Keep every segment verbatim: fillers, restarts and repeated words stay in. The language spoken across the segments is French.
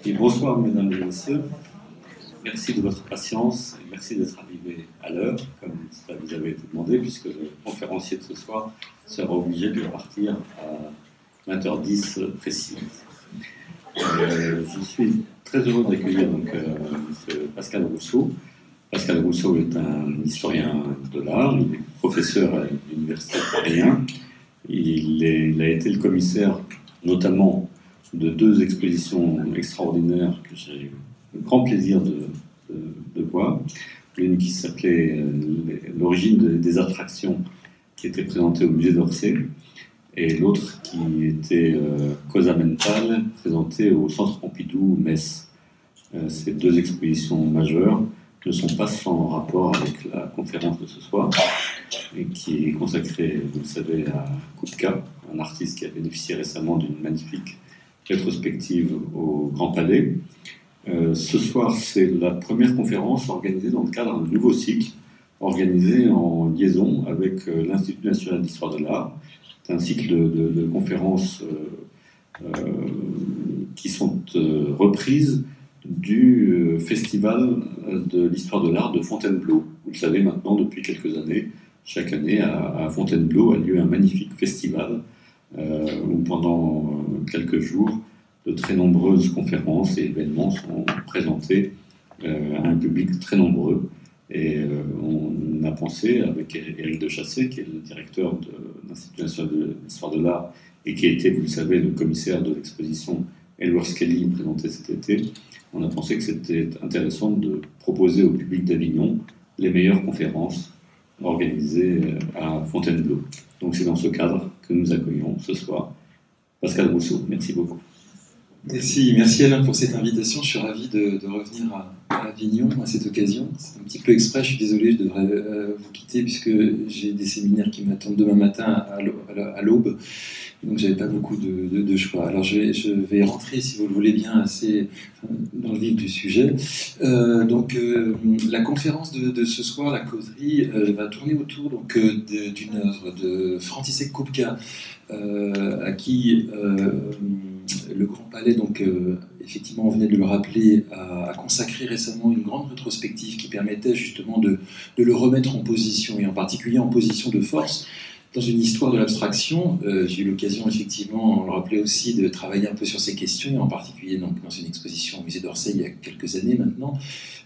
Et bonsoir, mesdames et messieurs. Merci de votre patience et merci d'être arrivés à l'heure, comme ça vous avait été demandé, puisque le conférencier de ce soir sera obligé de partir à vingt heures dix précis. Euh, je suis très heureux d'accueillir donc euh, M. Pascal Rousseau. Pascal Rousseau est un historien de l'art, il est professeur à l'Université de Paris un. Il, est, il a été le commissaire notamment de deux expositions extraordinaires que j'ai eu le grand plaisir de, de, de voir. L'une qui s'appelait L'origine des attractions, qui était présentée au musée d'Orsay, et l'autre qui était euh, Causa Mental, présentée au Centre Pompidou, Metz. Euh, ces deux expositions majeures ne sont pas sans rapport avec la conférence de ce soir, et qui est consacrée, vous le savez, à Kupka, un artiste qui a bénéficié récemment d'une magnifique rétrospective au Grand Palais. Euh, ce soir, c'est la première conférence organisée dans le cadre d'un nouveau cycle, organisé en liaison avec euh, l'Institut national d'histoire de l'art. C'est un cycle de, de, de conférences euh, euh, qui sont euh, reprises du euh, Festival de l'histoire de l'art de Fontainebleau. Vous le savez maintenant, depuis quelques années, chaque année à, à Fontainebleau a lieu un magnifique festival euh, où pendant euh, quelques jours, de très nombreuses conférences et événements sont présentés euh, à un public très nombreux. Et euh, on a pensé, avec Éric de Chassé, qui est le directeur de l'Institut national d'histoire de l'art et qui a été, vous le savez, le commissaire de l'exposition Edward Skelly présentée cet été, on a pensé que c'était intéressant de proposer au public d'Avignon les meilleures conférences organisées à Fontainebleau. Donc c'est dans ce cadre que nous accueillons ce soir Pascal Rousseau. Merci beaucoup. Merci, merci Alain pour cette invitation. Je suis ravi de, de revenir à, à Avignon à cette occasion. C'est un petit peu exprès, je suis désolé, je devrais euh, vous quitter puisque j'ai des séminaires qui m'attendent demain matin à l'aube. Donc j'avais pas beaucoup de, de, de choix. Alors je vais, je vais rentrer, si vous le voulez bien, assez dans le vif du sujet. Euh, donc euh, la conférence de, de ce soir, la causerie, euh, va tourner autour donc euh, d'une œuvre de František Kupka, euh, à qui euh, le Grand Palais, donc euh, effectivement, on venait de le rappeler, a, a consacré récemment une grande rétrospective qui permettait justement de, de le remettre en position, et en particulier en position de force dans une histoire de l'abstraction. Euh, j'ai eu l'occasion, effectivement, on le rappelait aussi, de travailler un peu sur ces questions, et en particulier donc, dans une exposition au musée d'Orsay il y a quelques années maintenant.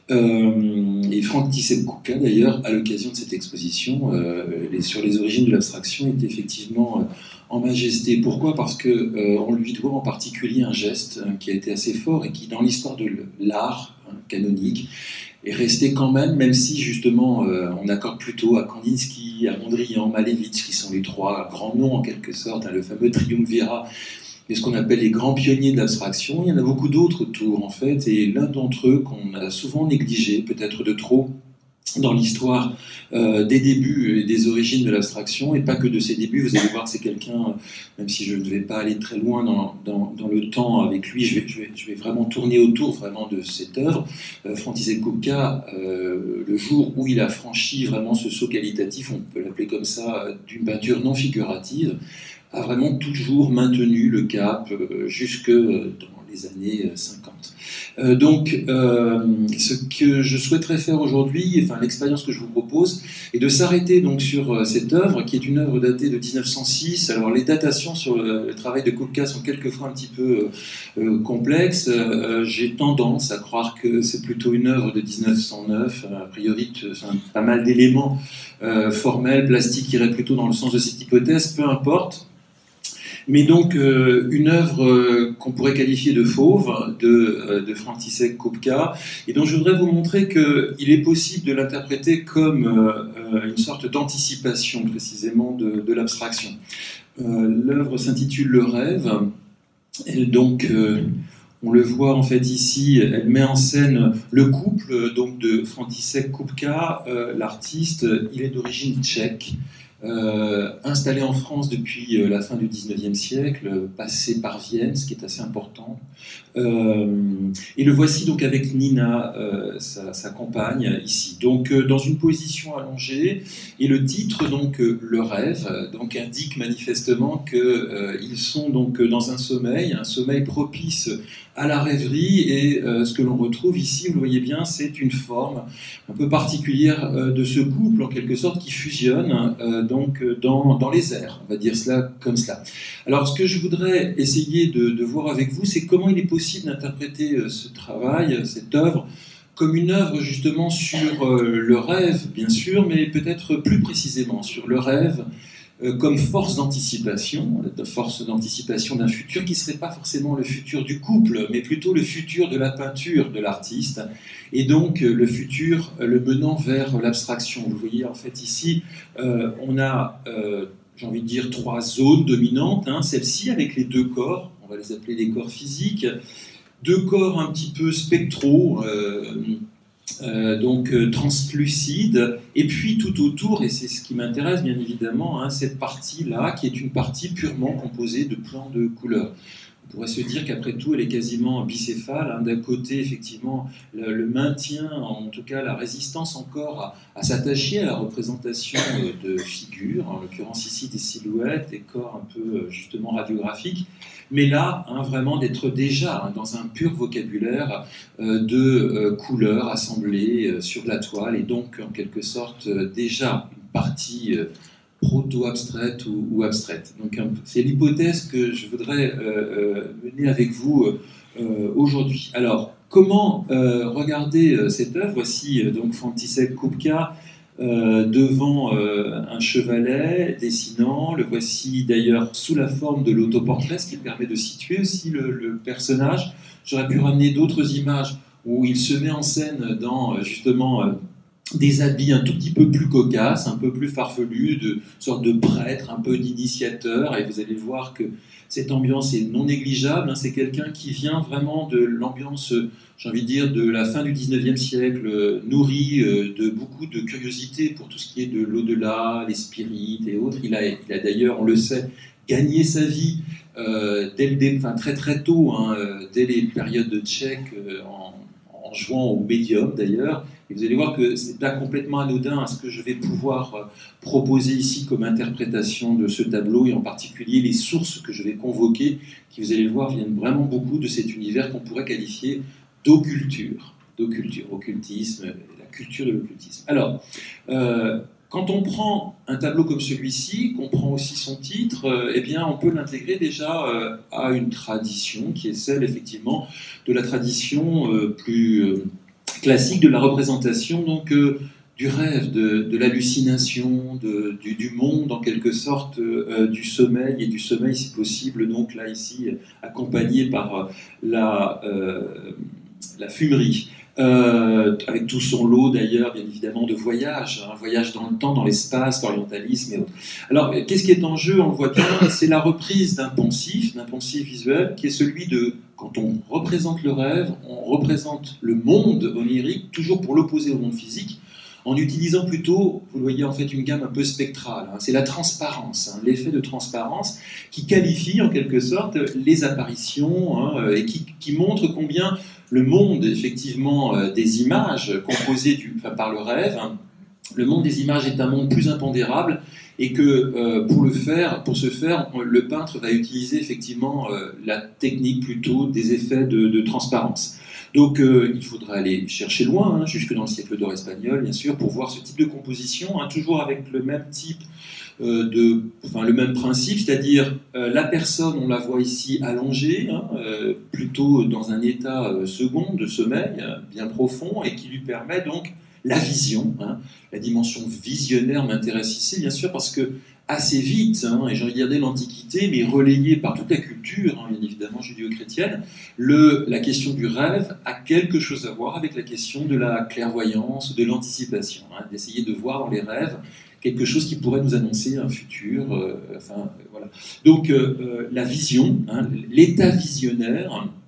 Euh, et František Kupka, d'ailleurs, à l'occasion de cette exposition, euh, les, sur les origines de l'abstraction, était effectivement euh, en majesté. Pourquoi ? Parce qu'on euh, lui doit en particulier un geste hein, qui a été assez fort et qui, dans l'histoire de l'art hein, canonique, est resté quand même, même si justement euh, on accorde plutôt à Kandinsky, à Mondrian, Malevich, qui sont les trois grands noms en quelque sorte, hein, le fameux triumvirat, et ce qu'on appelle les grands pionniers de l'abstraction. Il y en a beaucoup d'autres autour en fait, et l'un d'entre eux qu'on a souvent négligé, peut-être de trop, dans l'histoire euh, des débuts et des origines de l'abstraction, et pas que de ses débuts. Vous allez voir que c'est quelqu'un, même si je ne vais pas aller très loin dans, dans, dans le temps avec lui, je vais, je, vais, je vais vraiment tourner autour vraiment de cette œuvre. Euh, František Kupka, euh, le jour où il a franchi vraiment ce saut qualitatif, on peut l'appeler comme ça, d'une peinture non figurative, a vraiment toujours maintenu le cap euh, jusque dans les années cinquante. Euh, donc, euh, ce que je souhaiterais faire aujourd'hui, enfin l'expérience que je vous propose, est de s'arrêter donc sur euh, cette œuvre, qui est une œuvre datée de mille neuf cent six. Alors, les datations sur le, le travail de Kupka sont quelquefois un petit peu euh, euh, complexes. Euh, j'ai tendance à croire que c'est plutôt une œuvre de mille neuf cent neuf. A priori, enfin, pas mal d'éléments euh, formels, plastiques, iraient plutôt dans le sens de cette hypothèse, peu importe. Mais donc, euh, une œuvre euh, qu'on pourrait qualifier de fauve, de, euh, de František Kupka, et dont je voudrais vous montrer qu'il est possible de l'interpréter comme euh, une sorte d'anticipation, précisément, de, de l'abstraction. Euh, l'œuvre s'intitule Le Rêve, et donc, euh, on le voit en fait ici, elle met en scène le couple donc, de František Kupka, euh, l'artiste, il est d'origine tchèque. euh, installé en France depuis la fin du dix-neuvième siècle, passé par Vienne, ce qui est assez important. Euh, et le voici donc avec Nina, euh, sa, sa compagne, ici. Donc euh, dans une position allongée, et le titre, donc euh, Le rêve, donc, indique manifestement qu'ils euh, sont donc dans un sommeil, un sommeil propice à la rêverie, et euh, ce que l'on retrouve ici, vous le voyez bien, c'est une forme un peu particulière euh, de ce couple, en quelque sorte, qui fusionne euh, donc, dans, dans les airs, on va dire cela comme cela. Alors, ce que je voudrais essayer de, de voir avec vous, c'est comment il est possible d'interpréter euh, ce travail, cette œuvre, comme une œuvre justement sur euh, le rêve, bien sûr, mais peut-être plus précisément sur le rêve euh, comme force d'anticipation, de force d'anticipation d'un futur qui ne serait pas forcément le futur du couple, mais plutôt le futur de la peinture de l'artiste, et donc euh, le futur euh, le menant vers l'abstraction. Vous voyez en fait ici, euh, on a, euh, j'ai envie de dire, trois zones dominantes, hein, celle-ci avec les deux corps, on va les appeler les corps physiques, deux corps un petit peu spectraux, euh, euh, donc euh, translucides, et puis tout autour, et c'est ce qui m'intéresse bien évidemment, hein, cette partie-là, qui est une partie purement composée de plans de couleurs. On pourrait se dire qu'après tout, elle est quasiment bicéphale. Hein. D'un côté, effectivement, le, le maintien, en tout cas la résistance encore à, à s'attacher à la représentation de figures, en l'occurrence ici des silhouettes, des corps un peu justement radiographiques, mais là, hein, vraiment d'être déjà hein, dans un pur vocabulaire euh, de euh, couleurs assemblées euh, sur la toile, et donc en quelque sorte euh, déjà une partie euh, proto-abstraite ou, ou abstraite. Donc c'est l'hypothèse que je voudrais euh, euh, mener avec vous euh, aujourd'hui. Alors, comment euh, regarder euh, cette œuvre? Voici euh, donc František Kupka euh, devant euh, un chevalet dessinant. Le voici d'ailleurs sous la forme de l'autoportrait, ce qui permet de situer aussi le, le personnage. J'aurais pu ramener d'autres images où il se met en scène dans justement euh, des habits un tout petit peu plus cocasses, un peu plus farfelus, de sorte de prêtre, un peu d'initiateur, et vous allez voir que cette ambiance est non négligeable. Hein. C'est quelqu'un qui vient vraiment de l'ambiance, j'ai envie de dire, de la fin du dix-neuvième siècle, euh, nourri euh, de beaucoup de curiosité pour tout ce qui est de l'au-delà, les spirites et autres. Il a, il a d'ailleurs, on le sait, gagné sa vie euh, dès le, enfin, très très tôt, hein, dès les périodes de tchèque, euh, en, en jouant au médium d'ailleurs. Et vous allez voir que ce n'est pas complètement anodin à ce que je vais pouvoir proposer ici comme interprétation de ce tableau, et en particulier les sources que je vais convoquer, qui, vous allez le voir, viennent vraiment beaucoup de cet univers qu'on pourrait qualifier d'occulture, d'occulture, occultisme, la culture de l'occultisme. Alors, euh, quand on prend un tableau comme celui-ci, qu'on prend aussi son titre, euh, eh bien, on peut l'intégrer déjà euh, à une tradition qui est celle, effectivement, de la tradition euh, plus euh, classique de la représentation, donc, euh, du rêve, de, de l'hallucination, de, du, du monde, en quelque sorte, euh, du sommeil, et du sommeil, si possible, donc là, ici, accompagné par la, euh, la fumerie. Euh, avec tout son lot d'ailleurs, bien évidemment, de voyage, un hein, voyage dans le temps, dans l'espace, l'orientalisme et autres. Alors, qu'est-ce qui est en jeu? On le voit bien, c'est la reprise d'un poncif, d'un poncif visuel, qui est celui de, quand on représente le rêve, on représente le monde onirique, toujours pour l'opposer au monde physique, en utilisant plutôt, vous le voyez, en fait, une gamme un peu spectrale. Hein. C'est la transparence, hein, l'effet de transparence, qui qualifie en quelque sorte les apparitions, hein, et qui, qui montre combien le monde, effectivement, euh, des images composées du, enfin, par le rêve, hein, le monde des images est un monde plus impondérable, et que euh, pour le faire, pour ce faire, le peintre va utiliser effectivement euh, la technique plutôt des effets de, de transparence. Donc euh, il faudra aller chercher loin, hein, jusque dans le siècle d'or espagnol, bien sûr, pour voir ce type de composition, hein, toujours avec le même type euh, de, enfin le même principe, c'est-à-dire euh, la personne, on la voit ici allongée, hein, euh, plutôt dans un état euh, second de sommeil, euh, bien profond, et qui lui permet donc la vision, hein. La dimension visionnaire m'intéresse ici, bien sûr, parce que assez vite, hein, et j'ai envie de dire dès l'Antiquité, mais relayé par toute la culture, hein, bien évidemment judéo-chrétienne, le, la question du rêve a quelque chose à voir avec la question de la clairvoyance, de l'anticipation, hein, d'essayer de voir dans les rêves quelque chose qui pourrait nous annoncer un futur. Euh, enfin, euh, voilà. Donc, euh, euh, la vision, hein, l'état visionnaire,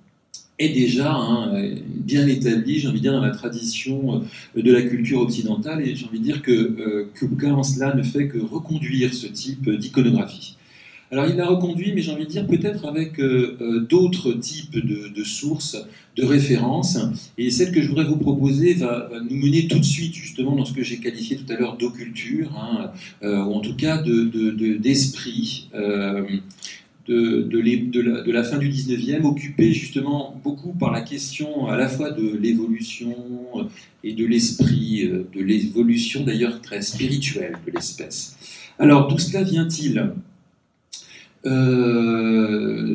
est déjà hein, bien établi, j'ai envie de dire, dans la tradition de la culture occidentale, et j'ai envie de dire que euh, Kupka, en cela, ne fait que reconduire ce type d'iconographie. Alors il l'a reconduit, mais j'ai envie de dire peut-être avec euh, euh, d'autres types de, de sources, de références, et celle que je voudrais vous proposer va, va nous mener tout de suite justement dans ce que j'ai qualifié tout à l'heure d'occulture, hein, euh, ou en tout cas de, de, de, d'esprit, euh, de, de, les, de, la, de la fin du dix-neuvième, occupé justement beaucoup par la question à la fois de l'évolution et de l'esprit, de l'évolution d'ailleurs très spirituelle de l'espèce. Alors d'où cela vient-il ? Euh,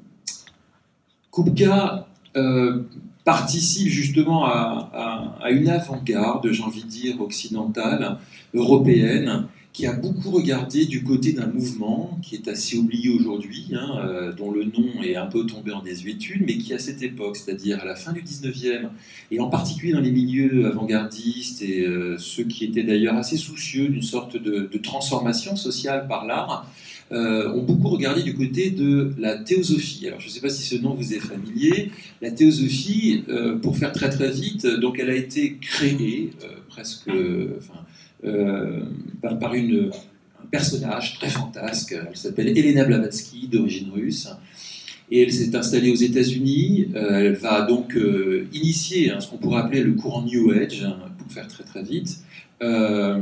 Kupka euh, participe justement à, à, à une avant-garde, j'ai envie de dire, occidentale, européenne, qui a beaucoup regardé du côté d'un mouvement qui est assez oublié aujourd'hui, hein, euh, dont le nom est un peu tombé en désuétude, mais qui à cette époque, c'est-à-dire à la fin du dix-neuvième, et en particulier dans les milieux avant-gardistes, et euh, ceux qui étaient d'ailleurs assez soucieux d'une sorte de, de transformation sociale par l'art, Euh, ont beaucoup regardé du côté de la théosophie. Alors je ne sais pas si ce nom vous est familier. La théosophie, euh, pour faire très très vite, donc elle a été créée euh, presque euh, enfin, euh, par, par une, un personnage très fantasque. Elle s'appelle Elena Blavatsky, d'origine russe. Et elle s'est installée aux États-Unis. Euh, elle va donc euh, initier hein, ce qu'on pourrait appeler le courant New Age, hein, pour faire très très vite. Euh,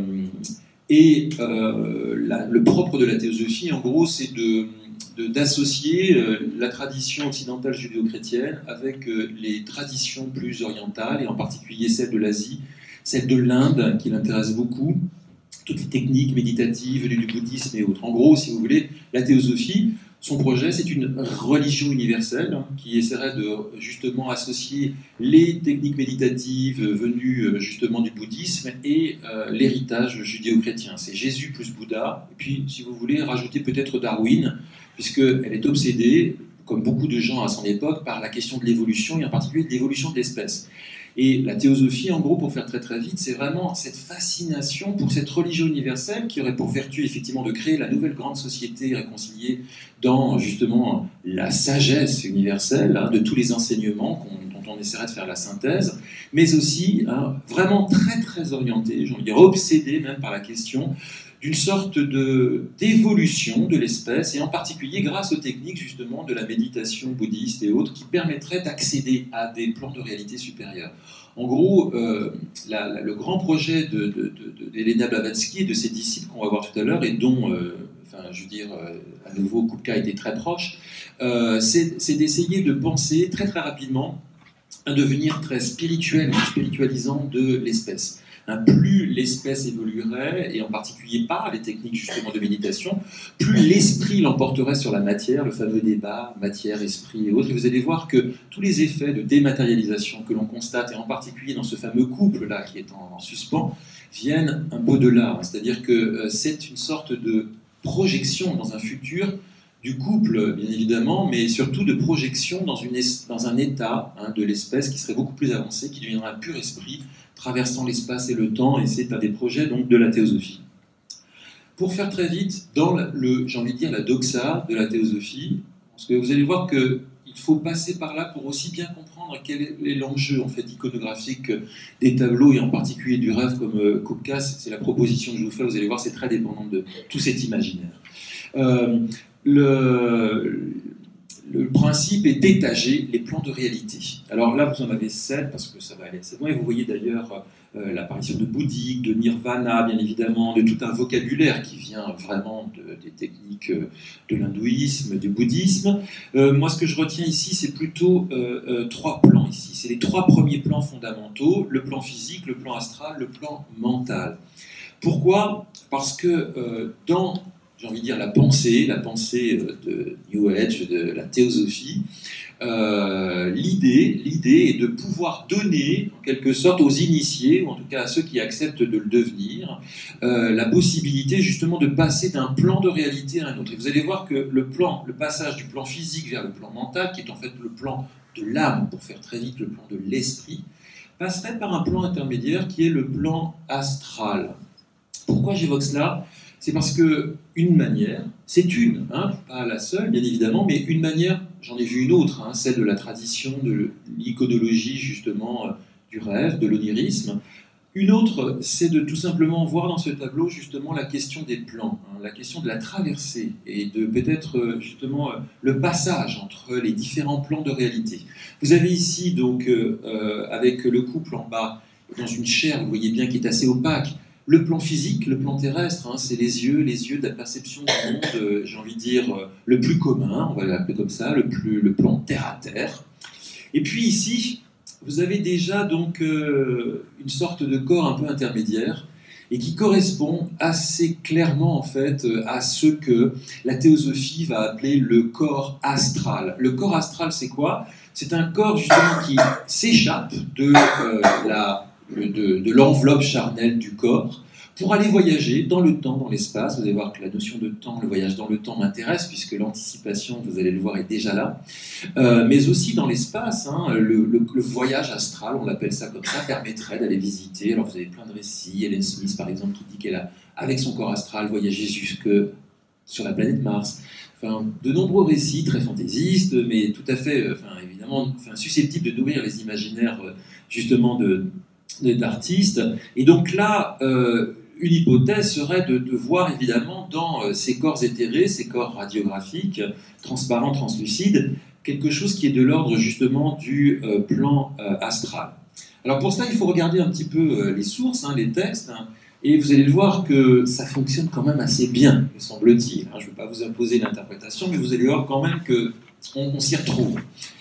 Et euh, la, le propre de la théosophie, en gros, c'est de, de, d'associer euh, la tradition occidentale judéo-chrétienne avec euh, les traditions plus orientales, et en particulier celle de l'Asie, celle de l'Inde, qui l'intéresse beaucoup, toutes les techniques méditatives venues du bouddhisme et autres. En gros, si vous voulez, la théosophie, son projet, c'est une religion universelle hein, qui essaierait de justement associer les techniques méditatives venues justement du bouddhisme et euh, l'héritage judéo-chrétien. C'est Jésus plus Bouddha, et puis, si vous voulez, rajouter peut-être Darwin, puisqu'elle est obsédée, comme beaucoup de gens à son époque, par la question de l'évolution, et en particulier de l'évolution de l'espèce. Et la théosophie, en gros, pour faire très très vite, c'est vraiment cette fascination pour cette religion universelle qui aurait pour vertu effectivement de créer la nouvelle grande société réconciliée dans justement la sagesse universelle hein, de tous les enseignements qu'on, dont on essaierait de faire la synthèse, mais aussi hein, vraiment très très orienté, j'ai envie de dire obsédé même par la question d'une sorte de, d'évolution de l'espèce, et en particulier grâce aux techniques justement de la méditation bouddhiste et autres, qui permettraient d'accéder à des plans de réalité supérieure. En gros, euh, la, la, le grand projet de, de, de, d'Elena Blavatsky et de ses disciples qu'on va voir tout à l'heure, et dont, euh, enfin, je veux dire, euh, à nouveau, Kupka était très proche, euh, c'est, c'est d'essayer de penser très très rapidement un devenir très spirituel et spiritualisant de l'espèce. Hein, plus l'espèce évoluerait, et en particulier par les techniques justement de méditation, plus l'esprit l'emporterait sur la matière, le fameux débat matière-esprit et autres. Et vous allez voir que tous les effets de dématérialisation que l'on constate, et en particulier dans ce fameux couple-là qui est en, en suspens, viennent un peu de là. C'est-à-dire que euh, c'est une sorte de projection dans un futur du couple, bien évidemment, mais surtout de projection dans, une es- dans un état hein, de l'espèce qui serait beaucoup plus avancé, qui deviendra un pur esprit, traversant l'espace et le temps, et c'est un des projets donc, de la théosophie. Pour faire très vite, dans le, j'ai envie de dire, la doxa de la théosophie, parce que vous allez voir qu'il faut passer par là pour aussi bien comprendre quel est l'enjeu en fait, iconographique des tableaux, et en particulier du rêve comme euh, Kupka, c'est la proposition que je vous fais, vous allez voir, c'est très dépendant de tout cet imaginaire. Euh, le... Le principe est d'étager les plans de réalité. Alors là, vous en avez sept, parce que ça va aller assez loin, et vous voyez d'ailleurs euh, l'apparition de bouddhique, de nirvana, bien évidemment, de tout un vocabulaire qui vient vraiment de, des techniques de l'hindouisme, du bouddhisme. Euh, moi, ce que je retiens ici, c'est plutôt euh, euh, trois plans ici. C'est les trois premiers plans fondamentaux, le plan physique, le plan astral, le plan mental. Pourquoi ? Parce que euh, dans j'ai envie de dire la pensée, la pensée de New Age, de la théosophie, euh, l'idée, l'idée est de pouvoir donner, en quelque sorte, aux initiés, ou en tout cas à ceux qui acceptent de le devenir, euh, la possibilité justement de passer d'un plan de réalité à un autre. Et vous allez voir que le plan, le passage du plan physique vers le plan mental, qui est en fait le plan de l'âme, pour faire très vite, le plan de l'esprit, passerait par un plan intermédiaire qui est le plan astral. Pourquoi j'évoque cela ? C'est parce que une manière, c'est une, hein, pas la seule bien évidemment, mais une manière, j'en ai vu une autre, hein, celle de la tradition de l'iconologie, justement, euh, du rêve, de l'onirisme. Une autre, c'est de tout simplement voir dans ce tableau, justement, la question des plans, hein, la question de la traversée, et de peut-être, euh, justement, euh, le passage entre les différents plans de réalité. Vous avez ici, donc, euh, euh, avec le couple en bas, dans une chair, vous voyez bien, qui est assez opaque, le plan physique, le plan terrestre, hein, c'est les yeux, les yeux de la perception du monde, euh, j'ai envie de dire, euh, le plus commun, on va l'appeler comme ça, le, plus, le plan terre-à-terre. Et puis ici, vous avez déjà donc euh, une sorte de corps un peu intermédiaire, et qui correspond assez clairement en fait à ce que la théosophie va appeler le corps astral. Le corps astral, c'est quoi? C'est un corps justement qui s'échappe de euh, la de, de l'enveloppe charnelle du corps pour aller voyager dans le temps, dans l'espace. Vous allez voir que la notion de temps, le voyage dans le temps m'intéresse, puisque l'anticipation, vous allez le voir, est déjà là. Euh, mais aussi dans l'espace, hein, le, le, le voyage astral, on l'appelle ça comme ça, permettrait d'aller visiter. Alors vous avez plein de récits, Helen Smith par exemple, qui dit qu'elle a, avec son corps astral, voyagé jusque sur la planète Mars. Enfin, de nombreux récits très fantaisistes, mais tout à fait, enfin, évidemment, enfin, susceptibles de nourrir les imaginaires, justement, de d'artistes. Et donc là, euh, une hypothèse serait de, de voir évidemment dans euh, ces corps éthérés, ces corps radiographiques, transparents, translucides, quelque chose qui est de l'ordre justement du euh, plan euh, astral. Alors pour cela, il faut regarder un petit peu euh, les sources, hein, les textes, hein, et vous allez le voir que ça fonctionne quand même assez bien, me semble-t-il. Hein, je ne vais pas vous imposer l'interprétation, mais vous allez voir quand même qu'on on s'y retrouve.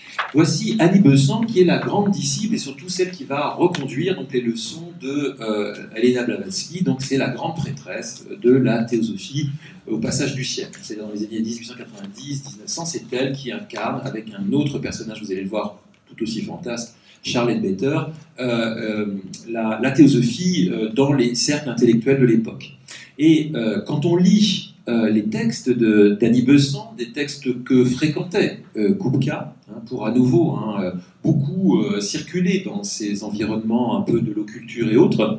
Voici Annie Besant, qui est la grande disciple et surtout celle qui va reconduire donc, les leçons de euh, Helena Blavatsky. Donc c'est la grande prêtresse de la théosophie au passage du siècle. C'est dans les années dix-huit cent quatre-vingt-dix à dix-neuf cents, c'est elle qui incarne avec un autre personnage, vous allez le voir tout aussi fantasque, Charlotte Better, euh, euh, la, la théosophie euh, dans les cercles intellectuels de l'époque. Et euh, quand on lit Euh, les textes d'Annie Besant, des textes que fréquentait euh, Kupka, hein, pour à nouveau hein, euh, beaucoup euh, circuler dans ces environnements un peu de l'occulture et autres,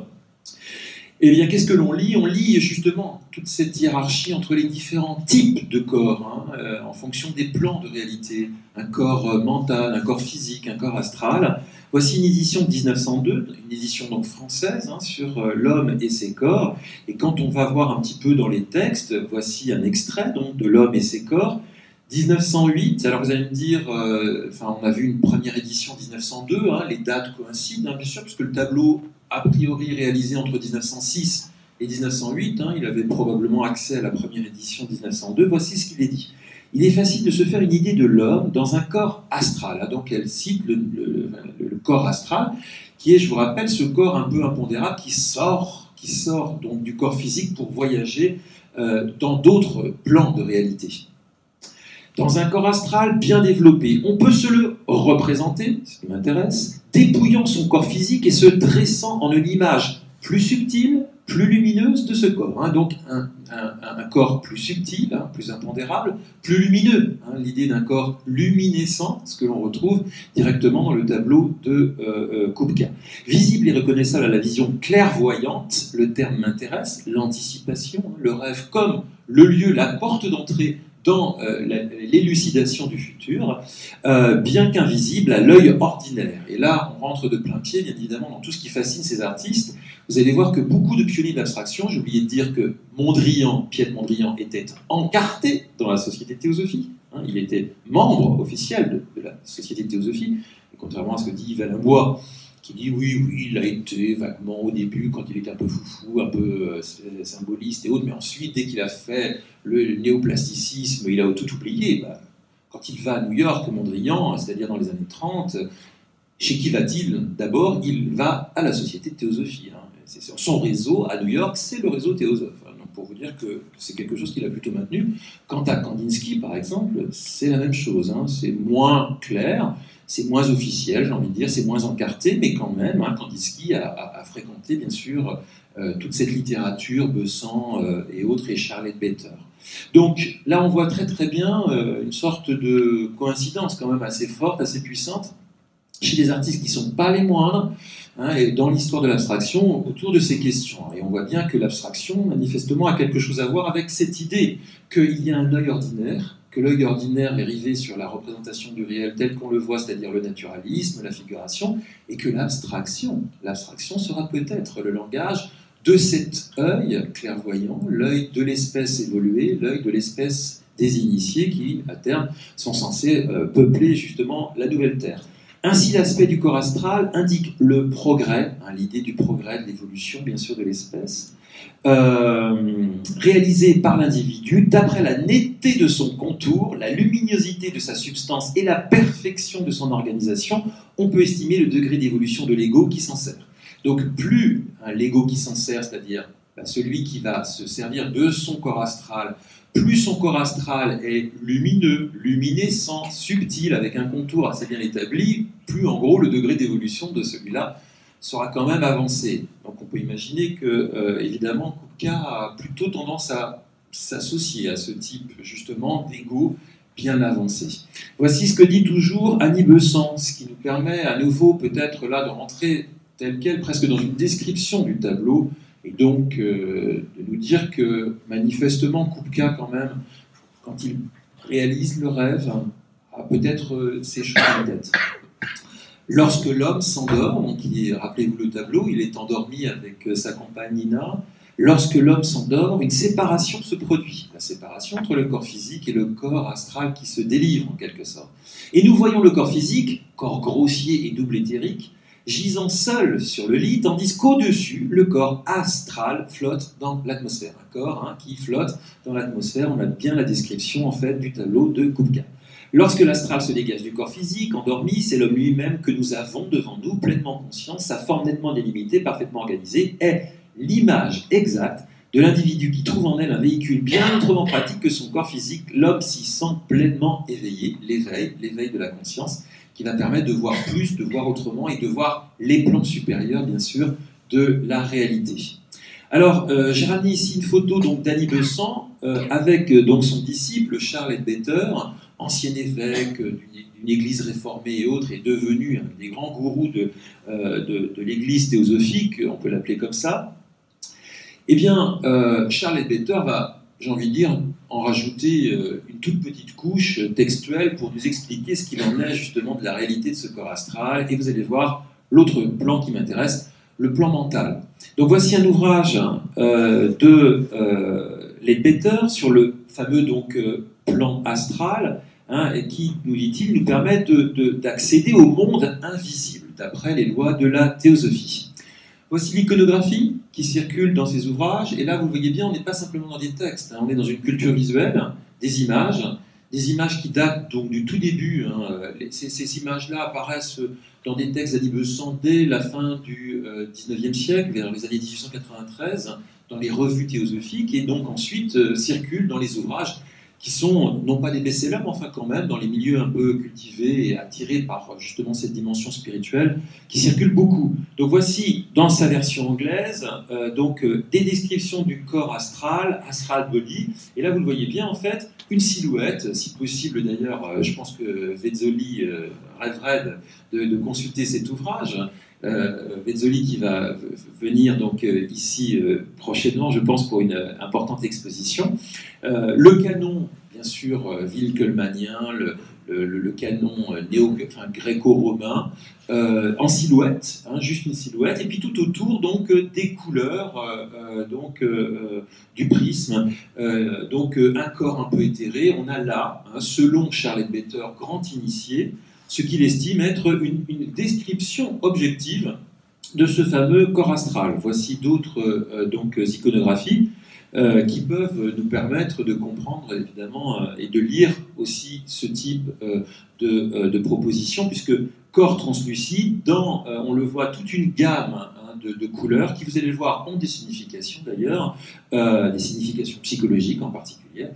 eh bien, qu'est-ce que l'on lit? On lit justement toute cette hiérarchie entre les différents types de corps, hein, euh, en fonction des plans de réalité. Un corps euh, mental, un corps physique, un corps astral. Voici une édition de dix-neuf cent deux, une édition donc française, hein, sur euh, l'homme et ses corps. Et quand on va voir un petit peu dans les textes, voici un extrait donc, de l'homme et ses corps. dix-neuf cent huit, alors vous allez me dire, euh, enfin, on a vu une première édition dix-neuf cent deux, hein, les dates coïncident, hein, bien sûr, puisque le tableau, a priori réalisé entre dix-neuf cent six et dix-neuf cent huit, hein, il avait probablement accès à la première édition dix-neuf cent deux, voici ce qu'il est dit. Il est facile de se faire une idée de l'homme dans un corps astral. Ah, donc elle cite le, le, le, le corps astral, qui est, je vous rappelle, ce corps un peu impondérable qui sort, qui sort donc du corps physique pour voyager euh, dans d'autres plans de réalité. Dans un corps astral bien développé, on peut se le représenter, ce qui m'intéresse, dépouillant son corps physique et se dressant en une image plus subtile, plus lumineuse de ce corps. Hein. Donc un, un, un corps plus subtil, hein, plus impondérable, plus lumineux. Hein. L'idée d'un corps luminescent, ce que l'on retrouve directement dans le tableau de euh, euh, Kupka. Visible et reconnaissable à la vision clairvoyante, le terme m'intéresse, l'anticipation, hein, le rêve comme le lieu, la porte d'entrée dans euh, l'élucidation du futur, euh, bien qu'invisible à l'œil ordinaire. Et là, on rentre de plein pied, bien évidemment, dans tout ce qui fascine ces artistes. Vous allez voir que beaucoup de pionniers d'abstraction, j'ai oublié de dire que Mondrian, Piet Mondrian, était encarté dans la Société de théosophie. Hein, il était membre officiel de, de la Société de théosophie, et contrairement à ce que dit Yves Alain-Bois, qui dit oui, oui, il a été vaguement au début, quand il était un peu foufou, un peu euh, symboliste et autres, mais ensuite, dès qu'il a fait le néoplasticisme, il a tout oublié. Bah, quand il va à New York, Mondrian, c'est-à-dire dans les années trente, chez qui va-t-il? D'abord, il va à la Société de théosophie. Hein. C'est son réseau à New York, c'est le réseau théosophe. Donc, pour vous dire que c'est quelque chose qu'il a plutôt maintenu. Quant à Kandinsky, par exemple, c'est la même chose. Hein. C'est moins clair, c'est moins officiel, j'ai envie de dire, c'est moins encarté, mais quand même, hein, Kandinsky a, a, a fréquenté, bien sûr, euh, toute cette littérature, Besant euh, et autres, et Charlotte Better. Donc là, on voit très très bien euh, une sorte de coïncidence quand même assez forte, assez puissante, chez des artistes qui ne sont pas les moindres, hein, et dans l'histoire de l'abstraction, autour de ces questions. Et on voit bien que l'abstraction, manifestement, a quelque chose à voir avec cette idée qu'il y a un œil ordinaire, que l'œil ordinaire est rivé sur la représentation du réel tel qu'on le voit, c'est-à-dire le naturalisme, la figuration, et que l'abstraction, l'abstraction sera peut-être le langage de cet œil clairvoyant, l'œil de l'espèce évoluée, l'œil de l'espèce des initiés qui, à terme, sont censés euh, peupler justement la nouvelle Terre. Ainsi, l'aspect du corps astral indique le progrès, hein, l'idée du progrès, de l'évolution, bien sûr, de l'espèce, euh, réalisé par l'individu d'après la netteté de son contour, la luminosité de sa substance et la perfection de son organisation. On peut estimer le degré d'évolution de l'ego qui s'en sert. Donc, plus hein, l'ego qui s'en sert, c'est-à-dire bah, celui qui va se servir de son corps astral, plus son corps astral est lumineux, luminescent, subtil, avec un contour assez bien établi, plus en gros le degré d'évolution de celui-là sera quand même avancé. Donc on peut imaginer que, euh, évidemment, Kupka a plutôt tendance à s'associer à ce type, justement, d'ego bien avancé. Voici ce que dit toujours Annie Besant, ce qui nous permet à nouveau, peut-être là, de rentrer tel quel, presque dans une description du tableau, et donc euh, de nous dire que, manifestement, Kupka, quand même, quand il réalise le rêve, a peut-être euh, ces choses en tête. Lorsque l'homme s'endort, donc rappelez-vous le tableau, il est endormi avec sa compagne Nina. Lorsque l'homme s'endort, une séparation se produit. La séparation entre le corps physique et le corps astral qui se délivre en quelque sorte. Et nous voyons le corps physique, corps grossier et double éthérique, gisant seul sur le lit, tandis qu'au-dessus, le corps astral flotte dans l'atmosphère. Un corps hein, qui flotte dans l'atmosphère, on a bien la description en fait du tableau de Kupka. Lorsque l'astral se dégage du corps physique, endormi, c'est l'homme lui-même que nous avons devant nous, pleinement conscient, sa forme nettement délimitée, parfaitement organisée, est l'image exacte de l'individu qui trouve en elle un véhicule bien autrement pratique que son corps physique. L'homme s'y sent pleinement éveillé, l'éveil, l'éveil de la conscience, qui va permettre de voir plus, de voir autrement et de voir les plans supérieurs, bien sûr, de la réalité. Alors, euh, j'ai ramené ici une photo donc, d'Annie Besant euh, avec euh, donc, son disciple Charles Leadbeater, ancien évêque d'une, d'une église réformée et autres, est devenu un des grands gourous de, euh, de, de l'église théosophique, on peut l'appeler comme ça. Eh bien, euh, Charles Leadbeater va, j'ai envie de dire, en rajouter euh, une toute petite couche textuelle pour nous expliquer ce qu'il en est justement de la réalité de ce corps astral. Et vous allez voir l'autre plan qui m'intéresse, le plan mental. Donc voici un ouvrage euh, de euh, Leadbeater sur le fameux donc, euh, plan astral, hein, et qui, nous dit-il, nous permet de, de, d'accéder au monde invisible, d'après les lois de la théosophie. Voici l'iconographie qui circule dans ces ouvrages, et là vous voyez bien, on n'est pas simplement dans des textes, hein, on est dans une culture visuelle, des images, des images qui datent donc du tout début. Hein. Ces, ces images-là apparaissent dans des textes d'Annie Besant dès la fin du euh, dix-neuvième siècle, vers les années dix-huit cent quatre-vingt-treize, dans les revues théosophiques, et donc ensuite euh, circulent dans les ouvrages qui sont, non pas des best-sellers, mais enfin quand même, dans les milieux un peu cultivés et attirés par justement cette dimension spirituelle, qui circulent beaucoup. Donc voici, dans sa version anglaise, euh, donc, euh, des descriptions du corps astral, astral body, et là vous le voyez bien, en fait, une silhouette, si possible d'ailleurs, euh, je pense que Vezzoli euh, rêverait de, de consulter cet ouvrage, Euh, Vezzoli qui va venir donc euh, ici euh, prochainement, je pense, pour une euh, importante exposition. Euh, le canon, bien sûr, euh, wilkelmannien, le, le, le canon euh, néo, enfin, gréco-romain, euh, en silhouette, hein, juste une silhouette, et puis tout autour donc euh, des couleurs euh, euh, donc euh, du prisme, euh, donc euh, un corps un peu éthéré. On a là, hein, selon Charles Leadbeater, grand initié, ce qu'il estime être une, une description objective de ce fameux corps astral. Voici d'autres euh, donc, iconographies euh, qui peuvent nous permettre de comprendre, évidemment, euh, et de lire aussi ce type euh, de, euh, de propositions, puisque corps translucide, dans, euh, on le voit, toute une gamme hein, de, de couleurs qui, vous allez le voir, ont des significations d'ailleurs, euh, des significations psychologiques en particulier.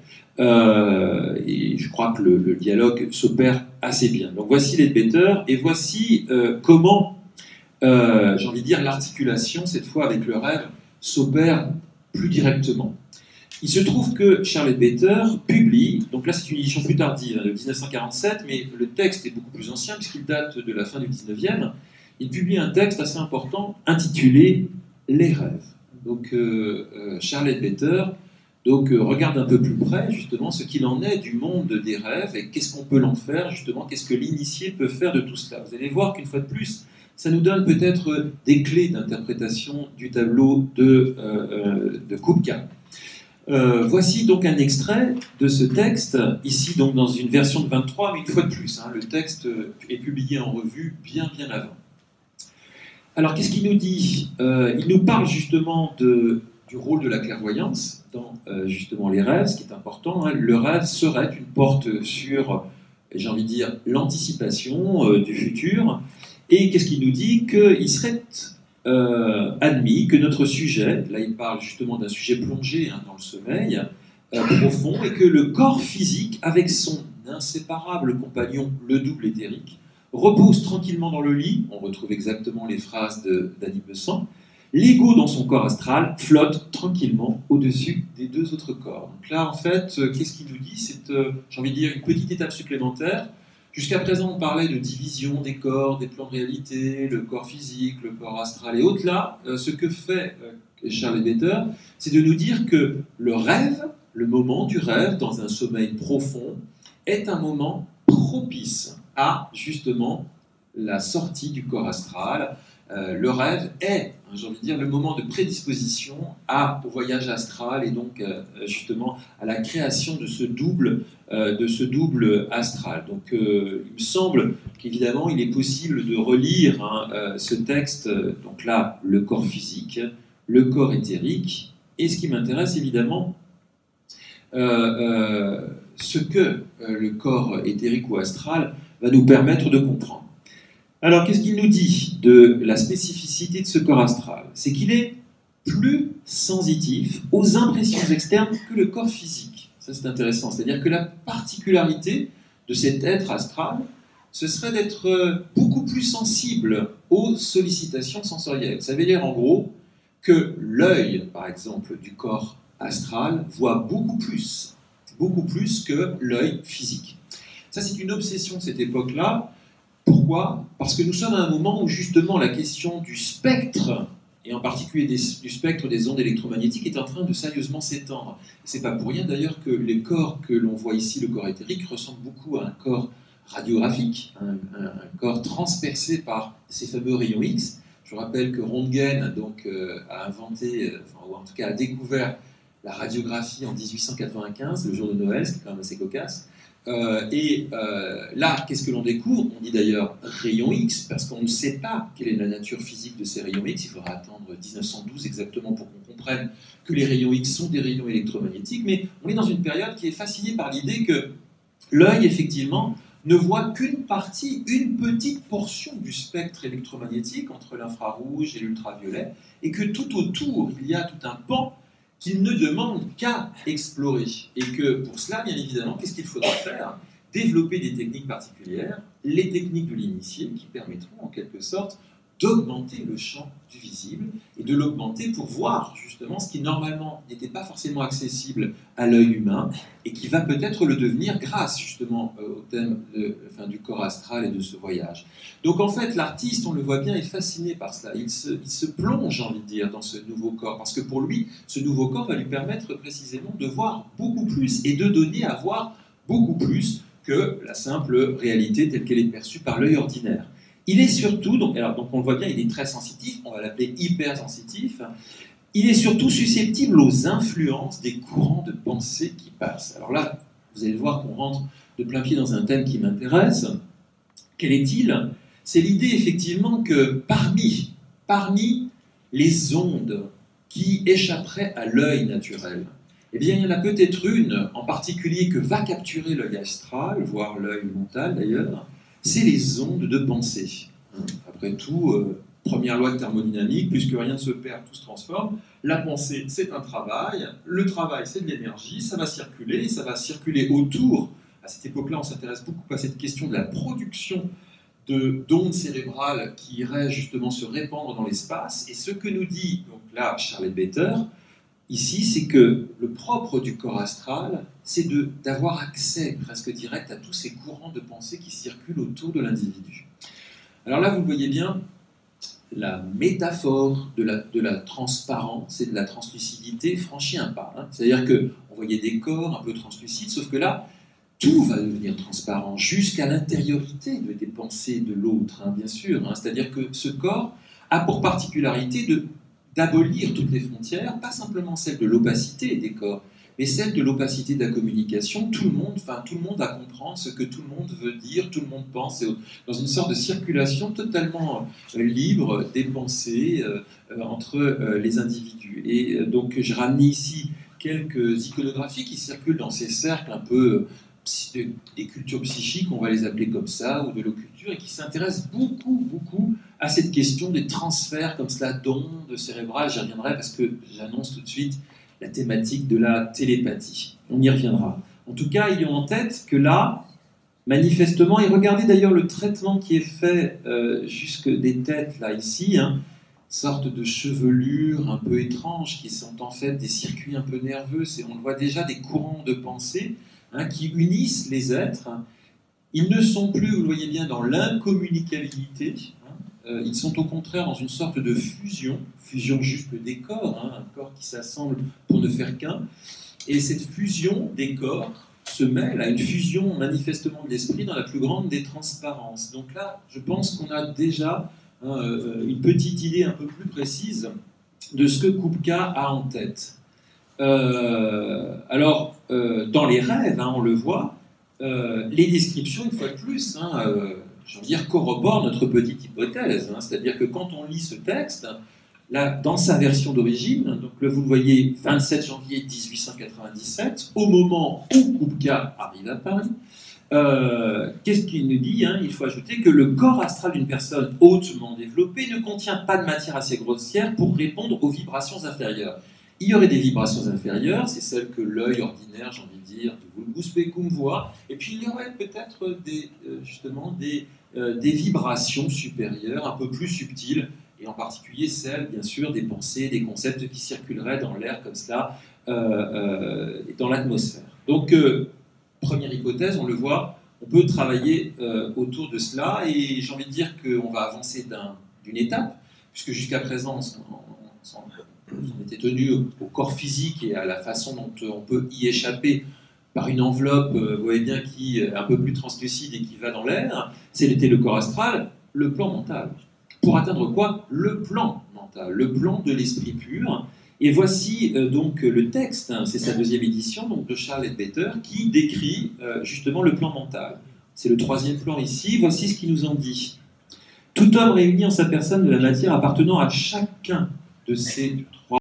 Euh, et je crois que le, le dialogue s'opère assez bien. Donc voici Leadbeater, et voici euh, comment, euh, j'ai envie de dire, l'articulation, cette fois avec le rêve, s'opère plus directement. Il se trouve que Charles Leadbeater publie, donc là c'est une édition plus tardive, de dix-neuf cent quarante-sept, mais le texte est beaucoup plus ancien puisqu'il date de la fin du dix-neuvième. Il publie un texte assez important intitulé « Les rêves ». Donc euh, euh, Charles Leadbeater Donc euh, regarde un peu plus près justement ce qu'il en est du monde des rêves et qu'est-ce qu'on peut en faire justement, qu'est-ce que l'initié peut faire de tout cela. Vous allez voir qu'une fois de plus, ça nous donne peut-être des clés d'interprétation du tableau de, euh, de Kupka. Euh, voici donc un extrait de ce texte, ici donc dans une version de vingt-trois, mais une fois de plus, hein, le texte est publié en revue bien bien avant. Alors qu'est-ce qu'il nous dit? euh, Il nous parle justement de, du rôle de la clairvoyance dans euh, justement les rêves, ce qui est important. Hein. Le rêve serait une porte sur, j'ai envie de dire, l'anticipation euh, du futur. Et qu'est-ce qu'il nous dit? Qu'il serait euh, admis que notre sujet, là il parle justement d'un sujet plongé hein, dans le sommeil euh, profond, et que le corps physique, avec son inséparable compagnon, le double éthérique, repose tranquillement dans le lit, on retrouve exactement les phrases d'Annie Besant, l'ego dans son corps astral flotte tranquillement au-dessus des deux autres corps. Donc là, en fait, euh, qu'est-ce qu'il nous dit? C'est, euh, j'ai envie de dire, une petite étape supplémentaire. Jusqu'à présent, on parlait de division des corps, des plans de réalité, le corps physique, le corps astral et autres. Là, euh, ce que fait euh, Charles Better, c'est de nous dire que le rêve, le moment du rêve dans un sommeil profond, est un moment propice à justement la sortie du corps astral. Euh, le rêve est, hein, j'ai envie de dire, le moment de prédisposition à, au voyage astral et donc euh, justement à la création de ce double, euh, de ce double astral. Donc euh, il me semble qu'évidemment il est possible de relire hein, euh, ce texte, donc là le corps physique, le corps éthérique, et ce qui m'intéresse évidemment, euh, euh, ce que euh, le corps éthérique ou astral va nous permettre de comprendre. Alors, qu'est-ce qu'il nous dit de la spécificité de ce corps astral? C'est qu'il est plus sensitif aux impressions externes que le corps physique. Ça, c'est intéressant. C'est-à-dire que la particularité de cet être astral, ce serait d'être beaucoup plus sensible aux sollicitations sensorielles. Ça veut dire, en gros, que l'œil, par exemple, du corps astral voit beaucoup plus, beaucoup plus que l'œil physique. Ça, c'est une obsession de cette époque-là. Pourquoi? Parce que nous sommes à un moment où justement la question du spectre, et en particulier des, du spectre des ondes électromagnétiques, est en train de sérieusement s'étendre. C'est pas pour rien d'ailleurs que les corps que l'on voit ici, le corps éthérique, ressemble beaucoup à un corps radiographique, un, un, un corps transpercé par ces fameux rayons X. Je rappelle que Röntgen donc, euh, a inventé, enfin, ou en tout cas a découvert la radiographie en dix-huit cent quatre-vingt-quinze, le jour de Noël, c'est quand même assez cocasse. Euh, et euh, là, qu'est-ce que l'on découvre? On dit d'ailleurs rayons X, parce qu'on ne sait pas quelle est la nature physique de ces rayons X. Il faudra attendre dix-neuf cent douze exactement pour qu'on comprenne que les rayons X sont des rayons électromagnétiques, mais on est dans une période qui est fascinée par l'idée que l'œil, effectivement, ne voit qu'une partie, une petite portion du spectre électromagnétique entre l'infrarouge et l'ultraviolet, et que tout autour, il y a tout un pan qu'il ne demande qu'à explorer. Et que pour cela, bien évidemment, qu'est-ce qu'il faudra faire? Développer des techniques particulières, les techniques de l'initié, qui permettront en quelque sorte d'augmenter le champ du visible et de l'augmenter pour voir justement ce qui normalement n'était pas forcément accessible à l'œil humain et qui va peut-être le devenir grâce justement au thème de, enfin, du corps astral et de ce voyage. Donc en fait l'artiste, on le voit bien, est fasciné par cela. Il se, il se plonge, j'ai envie de dire, dans ce nouveau corps parce que pour lui, ce nouveau corps va lui permettre précisément de voir beaucoup plus et de donner à voir beaucoup plus que la simple réalité telle qu'elle est perçue par l'œil ordinaire. Il est surtout, donc, alors, donc on le voit bien, il est très sensitif, on va l'appeler hypersensitif, il est surtout susceptible aux influences des courants de pensée qui passent. Alors là, vous allez voir qu'on rentre de plein pied dans un thème qui m'intéresse. Quel est-il? C'est l'idée effectivement que parmi, parmi les ondes qui échapperaient à l'œil naturel, eh bien il y en a peut-être une en particulier que va capturer l'œil astral, voire l'œil mental d'ailleurs, c'est les ondes de pensée. Après tout, euh, première loi de thermodynamique, puisque rien ne se perd, tout se transforme. La pensée, c'est un travail. Le travail, c'est de l'énergie. Ça va circuler, ça va circuler autour. À cette époque-là, on s'intéresse beaucoup à cette question de la production de, d'ondes cérébrales qui iraient justement se répandre dans l'espace. Et ce que nous dit donc là Charles Better, ici, c'est que le propre du corps astral, c'est de, d'avoir accès presque direct à tous ces courants de pensée qui circulent autour de l'individu. Alors là, vous le voyez bien, la métaphore de la, de la transparence et de la translucidité franchit un pas. Hein. C'est-à-dire qu'on voyait des corps un peu translucides, sauf que là, tout va devenir transparent, jusqu'à l'intériorité des pensées de l'autre, hein, bien sûr. Hein. C'est-à-dire que ce corps a pour particularité de, d'abolir toutes les frontières, pas simplement celle de l'opacité des corps, mais celle de l'opacité de la communication. Tout le monde, enfin, tout le monde va comprendre ce que tout le monde veut dire, tout le monde pense, dans une sorte de circulation totalement euh, libre des pensées euh, euh, entre euh, les individus. Et euh, donc, j'ai ramené ici quelques iconographies qui circulent dans ces cercles un peu euh, des cultures psychiques, on va les appeler comme ça, ou de l'occulture, et qui s'intéressent beaucoup, beaucoup à cette question des transferts comme cela d'ondes cérébrales. J'y reviendrai parce que j'annonce tout de suite la thématique de la télépathie. On y reviendra. En tout cas, ayons en tête que là, manifestement, et regardez d'ailleurs le traitement qui est fait euh, jusque des têtes, là, ici, hein, sorte de chevelures un peu étranges qui sont en fait des circuits un peu nerveux, et on le voit déjà, des courants de pensée hein, qui unissent les êtres. Ils ne sont plus, vous le voyez bien, dans l'incommunicabilité. Euh, ils sont au contraire dans une sorte de fusion, fusion juste des corps, hein, un corps qui s'assemble pour ne faire qu'un, et cette fusion des corps se mêle à une fusion manifestement de l'esprit dans la plus grande des transparences. Donc là, je pense qu'on a déjà hein, euh, une petite idée un peu plus précise de ce que Kupka a en tête. Euh, alors, euh, dans les rêves, hein, on le voit, euh, les descriptions, une fois de plus, hein, euh, je veux dire, corrobore notre petite hypothèse. Hein, c'est-à-dire que quand on lit ce texte, là, dans sa version d'origine, donc là, vous le voyez, vingt-sept janvier dix-huit cent quatre-vingt-dix-sept, au moment où Kupka arrive à Paris, euh, qu'est-ce qu'il nous dit hein? Il faut ajouter que le corps astral d'une personne hautement développée ne contient pas de matière assez grossière pour répondre aux vibrations inférieures. Il y aurait des vibrations inférieures, c'est celles que l'œil ordinaire, j'ai envie de dire, de Vulgus Pecum voit, et puis il y aurait peut-être des, euh, justement des Euh, des vibrations supérieures, un peu plus subtiles, et en particulier celles, bien sûr, des pensées, des concepts qui circuleraient dans l'air comme cela, euh, euh, dans l'atmosphère. Donc, euh, première hypothèse, on le voit, on peut travailler euh, autour de cela, et j'ai envie de dire qu'on va avancer d'un, d'une étape, puisque jusqu'à présent, on s'en, on s'en, on s'en était tenu au, au corps physique et à la façon dont on peut y échapper par une enveloppe, vous voyez bien, qui est un peu plus translucide et qui va dans l'air, c'était le corps astral, le plan mental. Pour atteindre quoi? Le plan mental, le plan de l'esprit pur. Et voici euh, donc le texte, hein, c'est sa deuxième édition, donc de Charles Leadbeater, qui décrit euh, justement le plan mental. C'est le troisième plan ici, voici ce qu'il nous en dit. Tout homme réunit en sa personne de la matière appartenant à chacun de ces